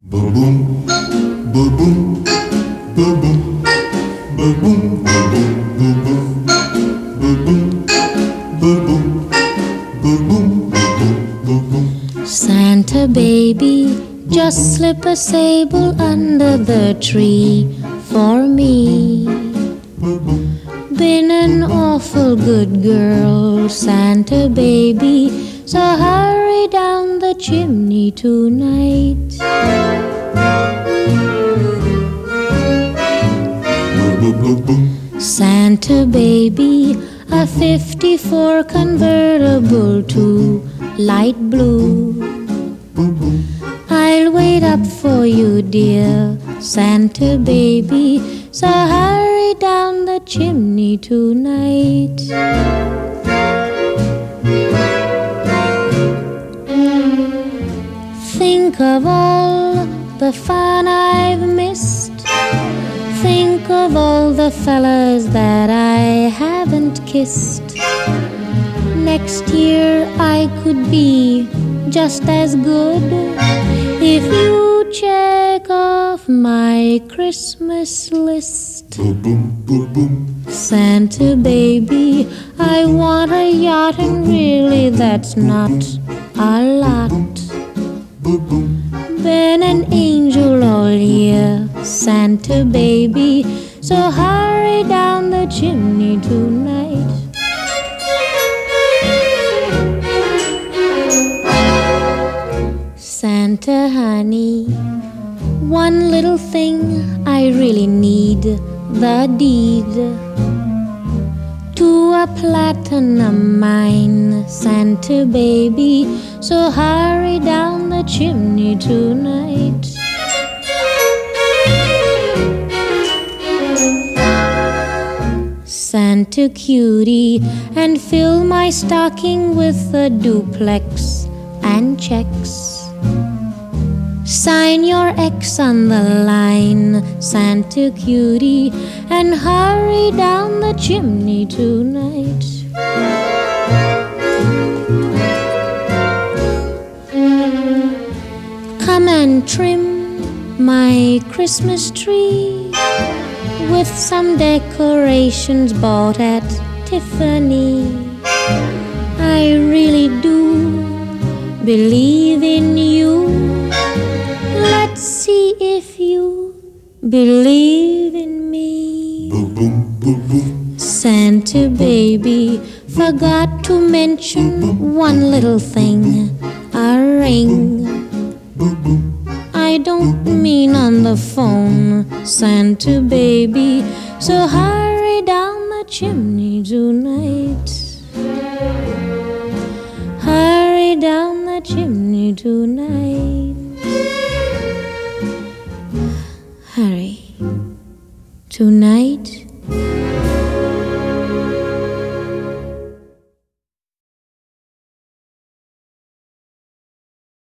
Boom boom, boom boom, boom boom, boom boom, boom boom, boom boom, boom boom, boom boom, boom boom. Santa baby, just slip a sable under the tree for me. Been an awful good girl, Santa baby, so hurry down the chimney tonight. Santa baby, a 54 convertible to light blue. I'll wait up for you, dear Santa baby, so hurry down the chimney tonight. Think of all the fun I've missed. Think of all the fellas that I haven't kissed. Next year I could be just as good if you check off my Christmas list. Santa baby, I want a yacht, and really that's not a lot. Been an angel all year, Santa baby, so hurry down the chimney tonight. Santa honey, one little thing I really need, the deed to a platinum mine, Santa baby, so hurry down the chimney tonight. Santa cutie, and fill my stocking with a duplex and checks. Sign your X on the line, Santa cutie, and hurry down the chimney tonight. Come and trim my Christmas tree with some decorations bought at Tiffany. I really do believe in you. Let's see if you believe in me. Santa baby, forgot to mention one little thing, a ring. I don't mean on the phone, Santa baby, so hurry down the chimney tonight. Hurry down the chimney tonight. Hurry. Tonight